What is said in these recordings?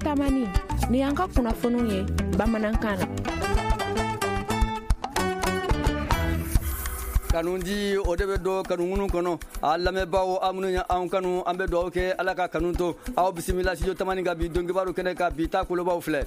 tamani ni y'an ka kunnafoniw ye bamanankan na. kanundi o de be do kanungunu kono allame bawo amnunya an kanu ambe do ke ala ka kanunto aw bismillah sijo tamani ga bi dongi baro kene ka bi ta kulo baw fle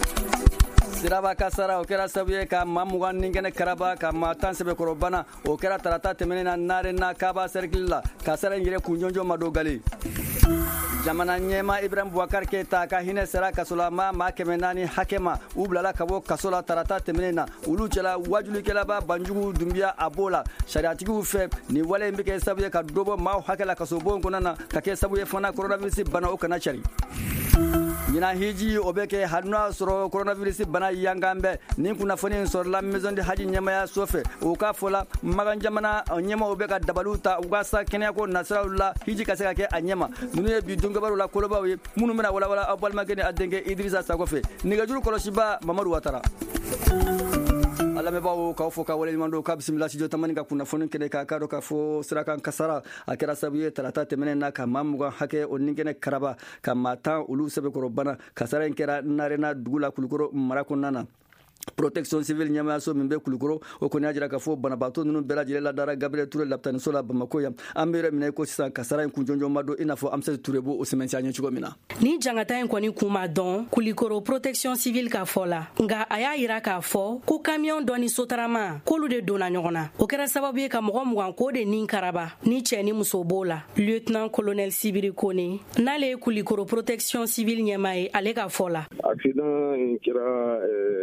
siraba kasara o kera sabuye ka mamugan ningene karaba ka matan sebe korobana o kera tarata temenena nare na kaba serkilla kasara ngire kunjonjo madogali jamana nyema Ibrahim Boubacar Keita ka hine sera kasolama ma kemenani hakema ublala kabo kasola tarata temenena ulu cela wajulu kela ba banjugu dumbia abola shariatigu fe ni wale mbike sabuye ka dobo ma hakela kasobo konana ka ke sabuye fana coronavirus bana o kana chari Mina hiji obeke hadna soro coronavirus bana yangambe ni kuna foni soro la maison de haji nyama ya sofe o ka fola magan jamana nyama obeka dabaluta ugasa kenya ko nasrallah hiji kaseka ke anyama nunu bi dunga baro la koloba we munu mena wala abal magene adenge Idrissa Sagofe niga juru koloshiba Mamadou Ouattara ala me bawo ka fo ka wale mando ka bismillah sijo tamani ka kuna fonin kede ka kado ka fo sirakan kasara akira sabuye tarata temene na ka mamuga hake oningene karaba ka mata ulu sebe korobana kasara nkera narena dugula kulukoro marakonana protection civile nyama so mimbe kulukoro o ko nyajira ka fo bana bato nunu bela jile la dara Gabriel Touré laptani sola Bamako ya ambere mine ko sisan kasara kunjonjo mado inafo amse Touré bo o sementia nyi chigomina ni jangata en koni kuma don kulikoro protection civile ka fola nga aya ira ka fo ko camion doni sotarama ko lu de dona nyogona o kera sababu ka mogo mugan ko de nin karaba ni cheni musobola lieutenant colonel Sibiri Kone nale kulikoro protection civile nyama e ale ka fola accident kira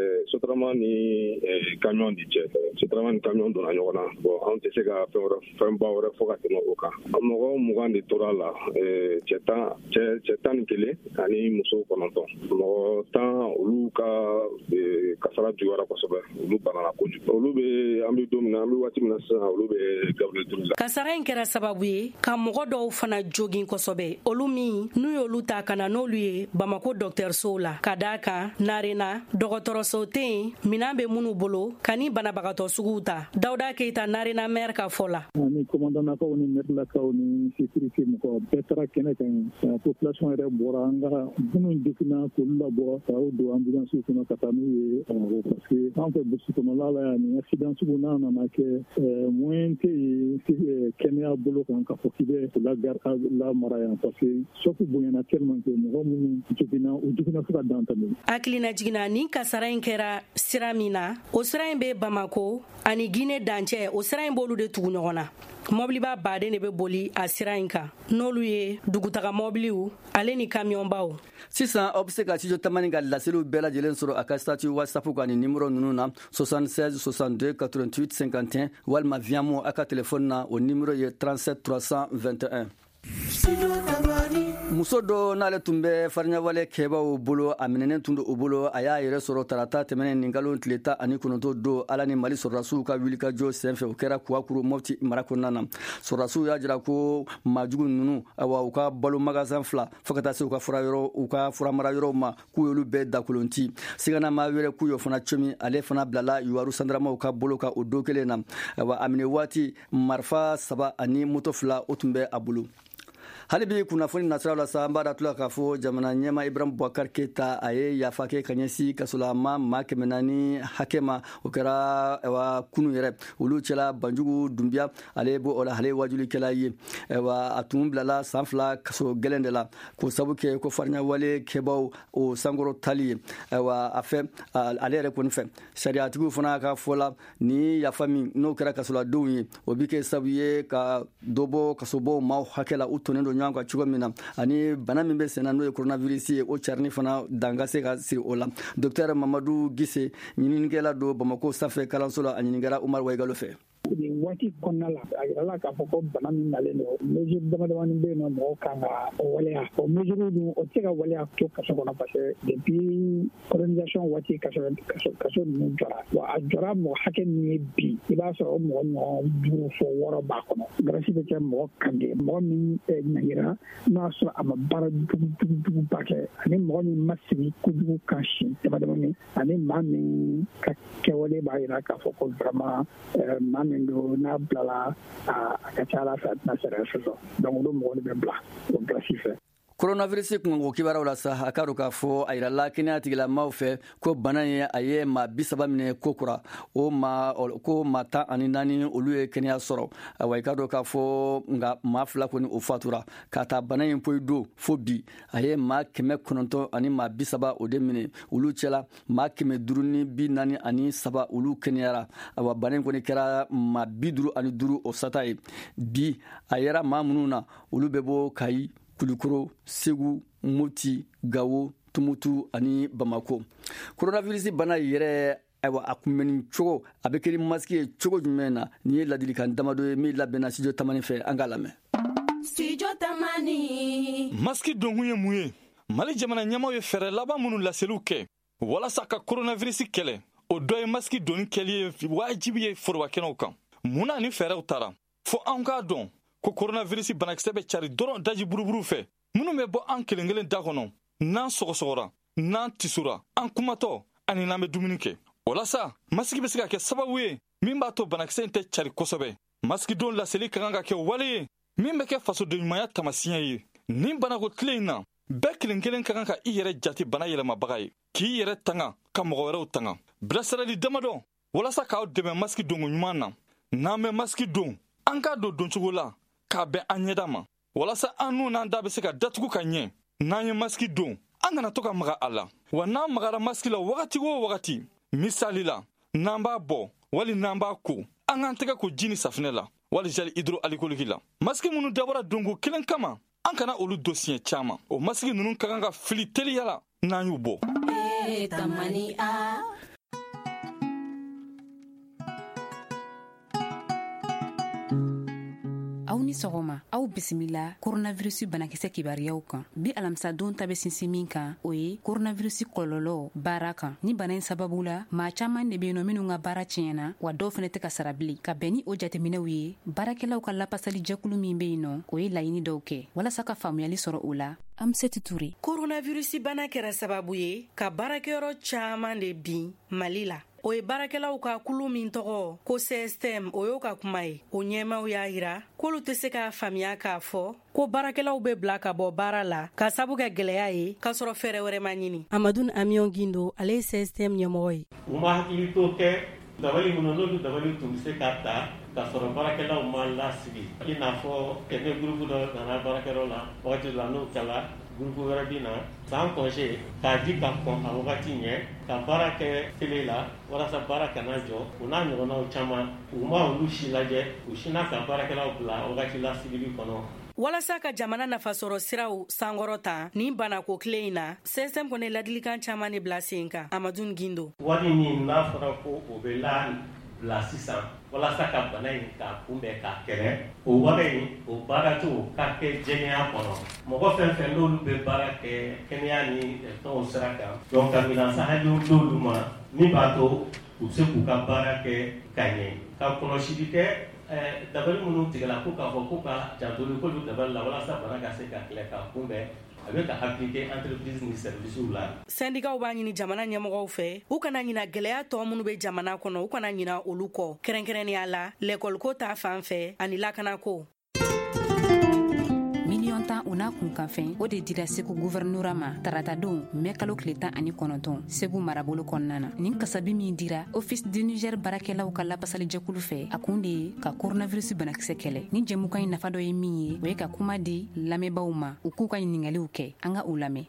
ni camion di jet c'est vraiment un camion de la ñogona bon on te sega faire baore foka tino oka mogo mugan de torala chetan kele ani muso kononto mogo tan uluka kasara juara ko sobe ulu banana ko ulu be ambi domina ambi wati mina sa ulu be Gabriel Touré kasara nkera sababu ye ka mogo do fana jogin ko sobe olu mi nu yolu ta kana no lui Bamako docteur Sola kadaka narena dogotoro sote minambe munu bolo kani banabagato suguta Dauda Keita narena mer ka fola ni commandant ko ni mer la ka ni sécurité ko petra keneken population re boranga bunu dikina ko la bo ta do ambulance ko na katanu parce que en fait beaucoup comme là ni accident suguna na ke mointe kenya bolo kan ka fokide la gar la maraya parce que soku bonyana tellement que mo mun dikina fuka dantami aklina jigina ni kasara inkera siramina o sirain be Bamako ani Guinée dancɛ o sirain bolu de tugu ɲɔgɔnna mobili ba baden de be boli a sirain kan n'olu ye dugutaga mobiliw ale ni camion baw sisan aw bɛ se ka studio tamani ka laseliw bɛɛ lajɛlen sɔrɔ a ka statut whatsapp kan ni numéro nunu na 76 62 88 51 walima via mo a ka telefone na o numéro ye 37 321 muso dɔ n'ale tun bɛ fariɲawale kɛbaw bolo a minɛnen tun do o bolo a y'a yɛrɛ sɔrɔ tarata tɛmɛnen nin nkalon tile 19 don ala ni mali sɔrɔdasiw ka wulikajɔ senfɛ o kɛra kuwakuru mɔfti mara kɔnɔna na sɔrɔdasiw y'a jira ko majugu ninnu awa u ka balo magasin 2 fo ka taa se u ka furamara yɔrɔw ma k'u y'olu bɛɛ dakolonti sigana ma wɛrɛ k'u y'o fana comi ale fana bilala yuwaru sandaramaw ka bolo ka o don kelen na awa a minɛ waati marifa 3 ani moto 2 o tun bɛ a bolo hali bi kunnafoni nasiraw la sa an b'a da tula k'a fɔ jamana ɲɛma Ibrahim Boubacar Keita a ye yafa kɛ ka ɲɛsin kasolama maa 400 hakɛ ma o kɛra kunu yɛrɛ olu cɛla banjugu dunbiya ale bo o la ale wajulikɛla ye a tun bilala san 2 kaso gɛlɛn de la ko sabu kɛ ko fariɲawale kɛbaw o sankɔrɔ tali ye a fɛ ale yɛrɛ kɔni fɛ sariyatigiw fana ka fɔ la ni yafa min n'o kɛra kasoladenw ye o bi kɛ sabu ye ka dɔ bɔ kasobɔw maaw hakɛ la u tonnen don ɲɔgɔn kan cogo min na ani bana min bɛ senna n'o ye coronavirus ye o carini fana danga se ka siri o la docteur Mamadou Gise ɲininikɛla don Bamako sanfɛ kalanso la a ɲininkɛla Umar Waigalo fɛ waati kɔnɔna la a yirala k'a fɔ ko bana min nalen don mesure damadamani bɛ yen nɔ mɔgɔw kan ka waleya o mesure dun o tɛ se ka waleya to kaso kɔnɔ parce que depuis colonisation waati kaso ninnu jɔra wa a jɔra mɔgɔ hakɛ min ye bi i b'a sɔrɔ o mɔgɔ ɲɔgɔn 5 fɔ 6 b'a kɔnɔ grâce bɛ kɛ mɔgɔ kan de mɔgɔ min ɲangira n'a y'a sɔrɔ a ma baara jugujuguba kɛ ani mɔgɔ min ma sigi kojugu kan si damadamani ani maa min ka kɛwale b'a jira k'a fɔ ko vraiment maa min don n'a bilala a ka ca ala fɛ a tɛna sariya sɔsɔ donc olu mɔgɔ de bɛ bila o grâce fɛ coronavirus kungo kibaraw la sa akaru ka fo ayra la kenya tigila mawfe ko bana ye aye ma bisaba mine kokura o ma ko mata ani nani olu ye kenya soro awai ka do ka fo nga ma fla ko ni o fatura ka ta bana ye poido fo bi aye ma keme kononto ani ma bisaba o de mine olu chela ma keme duruni bi nani ani saba olu kenyara awa bana ko ni kera ma biduru ani duru o satai bi ayera ma mununa olu bebo kai Kulikoro, Segu, Moti, Gawo, Tumutu ani Bamako. Coronavirus bana yere aywa akumeni chogo abekeri maski chogo jumena ni ladili kan damado mi labena studio tamani fe angalame. Studio tamani. Maski donguye muye. Mali jamana nyama ye fere laba munu laseluke. Wala saka coronavirus kele. O doye maski doni kele wajibi ye forwa kenokan. Muna ni fere utara. Fo anga don. Ko coronavirus banakisɛ bɛ cari dɔrɔn daji buruburu fɛ minnu bɛ bɔ an kelen kelen da kɔnɔ n'an sɔgɔsɔgɔra n'an tisura an kumatɔ ani n'an bɛ dumuni kɛ walasa masigi bɛ se ka kɛ sababu ye min b'a to banakisɛ in tɛ cari kosɛbɛ masigidon laseli ka kan ka kɛ wale ye min bɛ kɛ fasodenɲumanya tamasiyɛn ye nin banako tile in na bɛɛ kelen kelen ka kan ka i yɛrɛ jate bana yɛlɛmabaga ye k'i yɛrɛ tanga ka mɔgɔ wɛrɛw tanga bilasirali damadɔ walasa k'aw dɛmɛ masigi donko ɲuman na n'an bɛ masigi don an k'a don doncogo la k'a bɛn an ɲɛda ma walasa an n'u n'an da bɛ se ka datugu ka ɲɛ n'an ye masigi don an kana to ka maga a la wa n'an magara masigi la wagati o wagati misali la n'an b'a bɔ wali n'an b'a ko an k'an tɛgɛ ko ji ni safinɛ la wali gel hydroalcoolique la masigi minnu dabɔra donko kelen kama an kana olu don siɲɛ caman o masigi ninnu ka kan ka fili teliya la n'an y'u bɔ. Tamani a. Aw ni sɔgɔma aw bisimila coronavirus banakisɛ kibariyaw kan bi alamisa don ta bɛ sinsin min kan o ye coronavirus kɔlɔlɔ baara kan ni bana in sababu la maa caman de bɛ yen nɔ minnu ka baara tiɲɛna wa dɔw fana tɛ ka sara bilen ka bɛn ni o jateminɛw ye baarakɛlaw ka lapasali jɛkulu min bɛ yen nɔ o ye laɲini dɔw kɛ walasa ka faamuyali sɔrɔ o la Amseti Touré. Coronavirus bana kɛra sababu ye ka baarakɛyɔrɔ caman de bin Mali la. O ye baarakɛlaw ka kulu min tɔgɔ ko CSTM o y'o ka kuma ye o ɲɛmaw y'a yira k'olu tɛ se ka faamuya k'a fɔ ko baarakɛlaw bɛ bila ka bɔ baara la ka sabu kɛ gɛlɛya ye k'a sɔrɔ fɛɛrɛ wɛrɛ ma ɲini. Amadou Amion Gindo ale ye CSTM ɲɛmɔgɔ ye. U ma hakili to kɛ dabali minnu n'olu dabali tun bɛ se ka ta ka sɔrɔ baarakɛlaw ma lasigi i n'a fɔ kɛmɛ gurupu dɔ nana baarakɛlaw la wagati la n'o kɛla gurupu wɛrɛ bɛ na san kɔnse k'a di ka kɔn a wagati ɲɛ ka baara kɛ tele la walasa baara kana jɔ u n'a ɲɔgɔnnaw caman u ma olu si lajɛ u sina ka baarakɛlaw bila wagati la sigili kɔnɔ. Walasa ka jamana nafa sɔrɔ siraw sankɔrɔ ta nin banako kile in na CSTM kɔni ladilikan caman de bila sen kan Amadou Gindo. Wari min n'a fɔra ko o bɛ bila sisan walasa ka bana in ka kunbɛn ka kɛlɛ o wari in o baara to ka kɛ jɛnɛya kɔnɔ mɔgɔ fɛn fɛn n'olu bɛ baara kɛ kɛnɛya ni fɛnw sira kan donc ka minɛnsahaliw d'olu ma min b'a to u bɛ se k'u ka baara kɛ ka ɲɛ ka kɔlɔsili kɛ dabali minnu tigɛla ko k'a fɔ ko ka jantoli k'olu dabali la walasa bana ka se ka kɛlɛ ka kunbɛn a bɛ ka appliquer entreprise ni services la. Syndicats b'a ɲini jamana ɲɛmɔgɔw fɛ u kana ɲina gɛlɛya tɔ minnu bɛ jamana kɔnɔ u kana ɲina olu kɔ kɛrɛnkɛrɛnnenya la l'école ko ta fan fɛ ani lakana ko. Miliyɔn 10 o n'a kunkanfɛn o de dira Segu gouvernorat ma tarata don mai kalo tile 19 Segu marabolo kɔnɔna na nin kasabi min dira Office du Niger baarakɛlaw ka lapasali jɛkulu fɛ a kun de ye ka coronavirus banakisɛ kɛlɛ ni jɛmukan in nafa dɔ ye min ye o ye ka kuma di lamɛnbaaw ma u k'u ka ɲiningaliw kɛ an ka u lamɛn.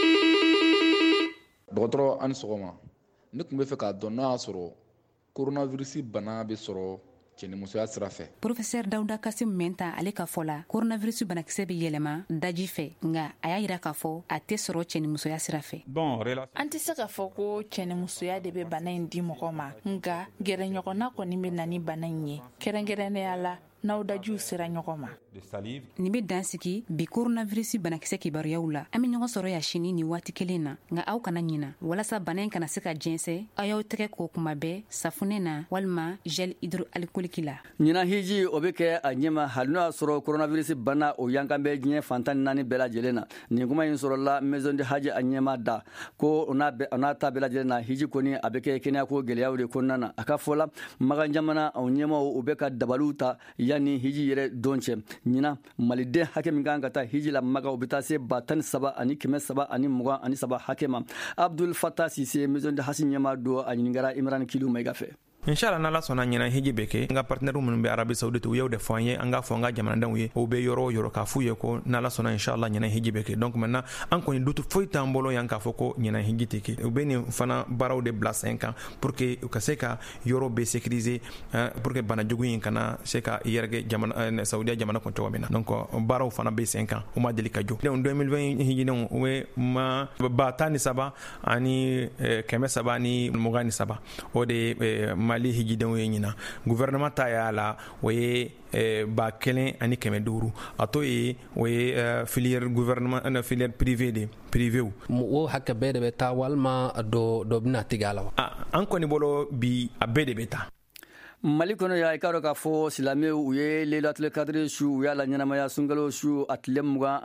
Dɔgɔtɔrɔ ani sɔgɔma ne tun bɛ fɛ k'a dɔn n'a y'a sɔrɔ coronavirus bana bɛ sɔrɔ cɛnimusoya sira fɛ. Professeur Dawuda Kasim Menta ale ka fɔ la coronavirus banakisɛ bɛ yɛlɛma daji fɛ nka a y'a yira k'a fɔ a tɛ sɔrɔ cɛnimusoya sira fɛ. An tɛ se k'a fɔ ko cɛnimusoya de bɛ bana in di mɔgɔ ma nka gɛrɛɲɔgɔnna kɔni bɛ na ni bana in ye kɛrɛnkɛrɛnnenya la n'aw dajiw sera ɲɔgɔn ma. Nin bɛ dan sigi bi coronavirus banakisɛ kibaruyaw la an bɛ ɲɔgɔn sɔrɔ yan sini ni waati kelen na nka aw kana ɲina walasa bana in kana se ka jɛnsɛ aw y'aw tɛgɛ ko kuma bɛɛ safunɛ na walima gel hydroalcoolique la. ɲinan hiji o bɛ kɛ a ɲɛma hali n'o y'a sɔrɔ coronavirus bana o yankan bɛ diɲɛ fantan ni naani bɛɛ lajɛlen na nin kuma in sɔrɔla maison de haji a ɲɛma da ko o n'a ta bɛɛ lajɛlen na hiji kɔni a bɛ kɛ kɛnɛyako gɛlɛyaw de kɔnɔna na a ka fɔ la magan jamana o ɲɛmaw o bɛ ka dabaliw ta yani hiji yɛrɛ don cɛ ɲina maliden hakɛ min kan ka taa hiji la maga o bɛ taa se 13 ani 723 hakɛ ma. Abdul Fattah Sise maison de hasi ɲɛma don a ɲiningara Imran Kilu Maiga fɛ. Inshallah n'ala sɔnna ɲɛna hiji bɛ kɛ n ka partenaire minnu bɛ Arabie Saoudite u y'o de fɔ an ye an ka fɔ an ka jamanadenw ye o bɛ yɔrɔ o yɔrɔ k'a f'u ye ko n'ala sɔnna inshallah ɲɛna hiji bɛ kɛ donc maintenant an kɔni dutu foyi t'an bolo yan k'a fɔ ko ɲɛna hiji tɛ kɛ u bɛ nin fana baaraw de bila sen kan pour que u ka se ka yɔrɔ bɛ sécuriser pour que banajugu in kana se ka yɛrɛkɛ jamana Saudiya jamana kɔnɔ cogo min na donc baaraw fana bɛ sen kan o ma deli ka jɔ. Donc 2020 hijinenw o ye ma 17 ani 700 ni 27 o de Mali hijidenw ye ɲina gouvernement ta y'a la o ye 1,000 ani 500 a to ye o ye filière gouvernement filière privé o hakɛ bɛɛ de bɛ taa walima dɔ bɛna tigɛ a la wa? An kɔni bolo bi a bɛɛ de bɛ taa. Mali kɔnɔ ya i k'a dɔn k'a fɔ silamɛw u ye Laylatul Qadri su u y'a la ɲɛnamaya sunkalo su a tile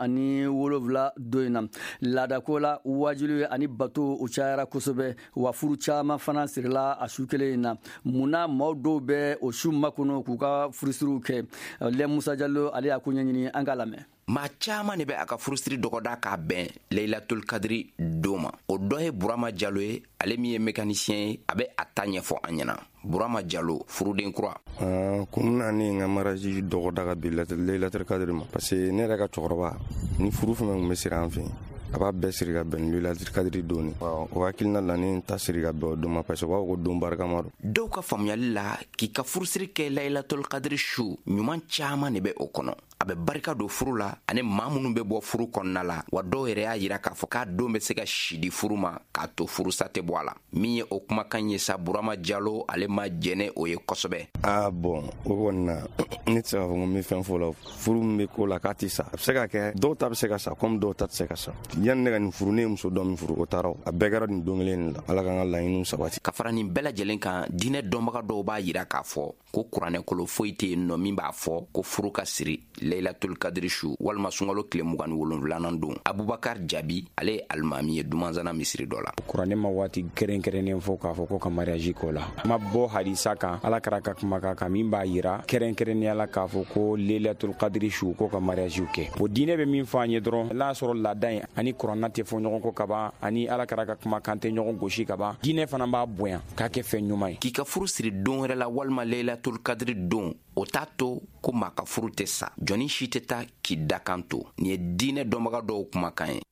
27 don in na laadako la wajilu ani bato u cayara kosɛbɛ wa furu caman fana sirila a su kelen in na munna maaw dɔw bɛ o su makɔnɔ k'u ka furusiriw kɛ Lɛ Musa Jallo ale y'a ko ɲɛɲini an k'a lamɛn. Maa caman de bɛ a ka furusiri dɔgɔda k'a bɛn Laylatul Qadri don ma o dɔ ye Burama Jallo ye ale min ye mécanicien ye a bɛ a ta ɲɛfɔ an ɲɛna. Burama Jallo furuden kura kun na ni nga maraji dɔgɔda ka bi Laylatul Qadri ma parce que ne yɛrɛ ka cɛkɔrɔba ni furu fɛn kun bɛ siri an fɛ a b'a bɛɛ siri ka bɛn Laylatul Qadri doni o hakilina la ni ta siri ka bɛn o don ma parce que o b'a fɔ ko don barikama don. Dɔw ka faamuyali la k'i ka furusiri kɛ Laylatul Qadri su ɲuman caman de bɛ o kɔnɔ a bɛ barika don furu la ani maa minnu bɛ bɔ furu kɔnɔna la wa dɔw yɛrɛ y'a yira k'a fɔ k'a don bɛ se ka sidi furu ma k'a to furusa tɛ bɔ a la min ye o kumakan ye sa Burama Jallo ale ma jɛnɛ o ye kosɛbɛ. Bon o kɔni na ne tɛ se k'a fɔ ko n bɛ fɛn fɔ la furu min bɛ ko la k'a tɛ sa a bɛ se ka kɛ dɔw ta bɛ se ka sa comme dɔw ta tɛ se ka sa yanni ne ka nin furu ne ye muso dɔ min furu o taara a bɛɛ kɛra nin don kelen la ala k'an ka laɲiniw sabati. Ka fara nin bɛɛ lajɛlen kan diinɛ dɔnbaga dɔw b'a yira k'a fɔ ko kuranɛ kolo foyi tɛ yen nɔ min b'a fɔ ko furu ka siri Laylatul Qadri su walima sunkalo tile 27nan don. Abubakar Jabi ale ye alimami ye Dumanzana misiri dɔ la. Kuranɛ ma waati kɛrɛnkɛrɛnnen fɔ k'a fɔ ko ka mariage ko la ma bɔ hadisa kan ala kɛra ka kuma kan min b'a yira kɛrɛnkɛrɛnnenya la k'a fɔ ko Laylatul Qadri su ko ka mariage kɛ o diinɛ bɛ min fɔ an ye dɔrɔn n'a sɔrɔ laada in ani kuranɛ tɛ fɔ ɲɔgɔn kɔ ka ban ani ala kɛra ka kuma kan tɛ ɲɔgɔn gosi ka ban diinɛ fana b'a bonya k'a kɛ fɛn ɲuman ye. K'i ka furu siri don wɛrɛ la walima Laylatul Qadri don o t'a to ko maa ka furu tɛ sa jɔnni si tɛ taa k'i dakan to nin ye diinɛ dɔnbaga dɔw kumakan ye.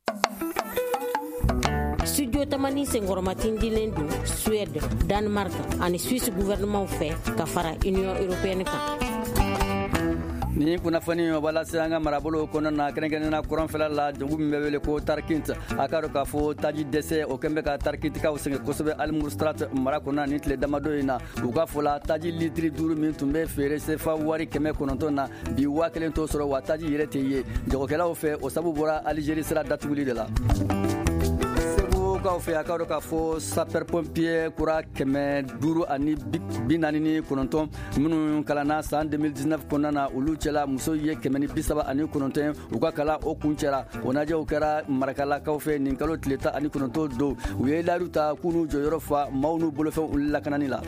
Studio Tamani senkɔrɔmatin dilen don Suède, Danemark ani Suisse gouvernement fɛ ka fara Union Européenne kan. Ni kunnafoni o bala se an ka marabolo kɔnɔ na kɛrɛnkɛrɛnnena kuranfɛla la jogu min bɛ wele ko Tarkint a ka dɔn k'a fɔ taji dɛsɛ o kɛn bɛ ka Tarkintikaw sɛgɛn kosɛbɛ Alimuru Strat mara kɔnɔ ni tile damadɔ in na u ka fɔ la taji litiri 5 min tun bɛ feere sefa wari 900 na bi 1000 t'o sɔrɔ wa taji yɛrɛ tɛ ye jagokɛlaw fɛ o sabu bɔra Aligérie sira datuguli de la. Kaw fɛ a ka dɔn k'a fɔ sapeur pompier kura 549 minnu kalanna san 2019 kɔnɔna na olu cɛla muso ye 139 u ka kalan o kun cɛra o najɛw kɛra marakalakaw fɛ nin kalo tile 19 don u ye layidu ta k'u n'u jɔyɔrɔ fa maaw n'u bolofɛnw lakanani la.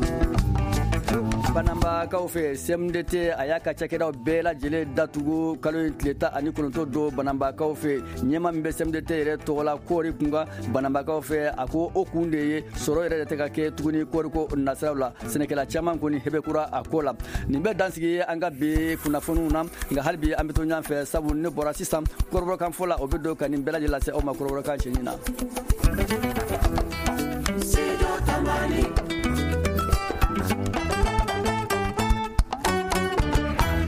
Bananbakaw fɛ CMDT a y'a ka cakɛdaw bɛɛ lajɛlen datugu kalo in tile 19 don bananbakaw fɛ ɲɛma min bɛ CMDT yɛrɛ tɔgɔ la kɔɔri kunkan bananbakaw fɛ a ko o kun de ye sɔrɔ yɛrɛ de tɛ ka kɛ tuguni kɔɔri ko nasiraw la sɛnɛkɛla caman kɔni hebekura a ko la nin bɛ dansigi an ka bi kunnafoniw na nka hali bi an bɛ to ɲɔgɔn fɛ sabu ne bɔra sisan kɔrɔbɔrɔkan fɔ la o bɛ don ka nin bɛɛ lajɛlen lase aw ma kɔrɔbɔrɔkan cɛɲi na.